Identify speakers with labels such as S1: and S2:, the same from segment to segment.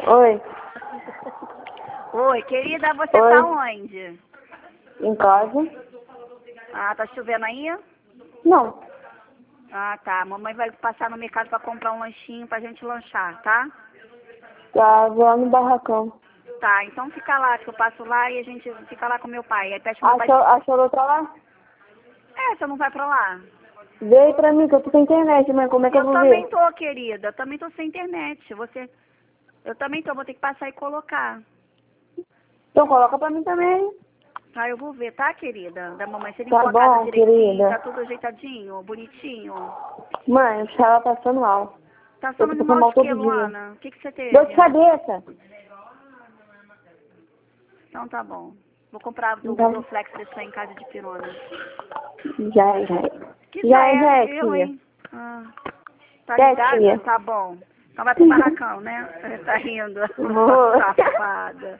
S1: Oi.
S2: Oi, querida, você
S1: Oi.
S2: tá onde?
S1: Em casa?
S2: Ah, tá chovendo aí?
S1: Não.
S2: Ah, tá. Mamãe vai passar no mercado pra comprar um lanchinho pra gente lanchar, tá?
S1: Tá, vou lá no barracão.
S2: Tá, então fica lá, que eu passo lá e a gente fica lá com meu pai. Aí pede meu pai.
S1: A Chorô tá lá?
S2: É, você não vai pra lá?
S1: Vê aí pra mim que eu tô sem internet, mãe. Como é que eu
S2: Eu
S1: vou
S2: também
S1: ver?
S2: tô, querida. Eu também tô sem internet. Eu também tô, vou ter que passar e colocar.
S1: Então coloca pra mim também.
S2: Tá, eu vou ver, tá, querida? Da mamãe. Você
S1: Tá
S2: limpou a casa
S1: bom,
S2: direitinho?
S1: querida.
S2: Tá tudo ajeitadinho? Bonitinho?
S1: Mãe, o chá tá passando mal.
S2: Tá
S1: Eu
S2: falando
S1: tô
S2: de
S1: passando
S2: mal
S1: mal
S2: de quê,
S1: todo dia.
S2: Luana? O que você
S1: Dor de
S2: teve?
S1: cabeça.
S2: Então tá bom. Vou comprar do
S1: Então,
S2: Dorflex desse aí em casa de pirona.
S1: já é.
S2: Que
S1: Já é,
S2: eu,
S1: tia.
S2: hein? Ah, tá
S1: É,
S2: ligada?
S1: tia.
S2: Tá bom. Então vai pro barracão, né? Tá rindo.
S1: Vou.
S2: Safada.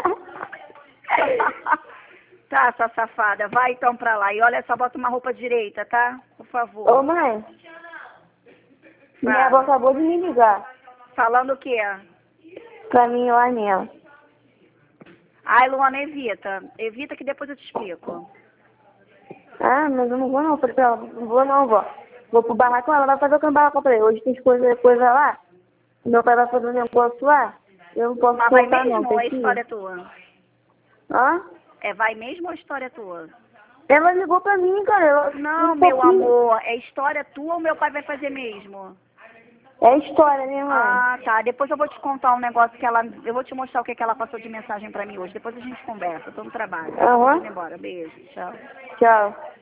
S2: Tá, sua safada. Vai então pra lá. E olha só, bota uma roupa direita, tá? Por favor.
S1: Ô, mãe. Minha avó
S2: Fala.
S1: acabou de me ligar.
S2: Falando o quê?
S1: Pra mim ir lá nela.
S2: Ai, Luana, evita. Evita que depois eu te explico.
S1: Ah, mas eu não vou não. Falei pra ela, não vou não, vó. Vou pro barracão, ela vai fazer o que no barracão. Falei, hoje tem coisa lá. Meu pai vai fazer um negócio lá. Eu não posso
S2: Mas vai
S1: soltar não,
S2: mesmo ou
S1: tem
S2: a
S1: que ir.
S2: história é tua?
S1: Hã?
S2: É, vai mesmo ou a história é tua?
S1: Ela ligou pra mim, cara.
S2: Não,
S1: Um
S2: meu
S1: pouquinho.
S2: amor, é história tua ou meu pai vai fazer mesmo?
S1: É história, né, mãe?
S2: Ah, tá. Depois eu vou te contar um negócio que ela. Eu vou te mostrar o que ela passou de mensagem pra mim hoje. Depois a gente conversa. Eu tô no trabalho. Tô
S1: Aham.
S2: indo embora. Beijo. Tchau.
S1: Tchau.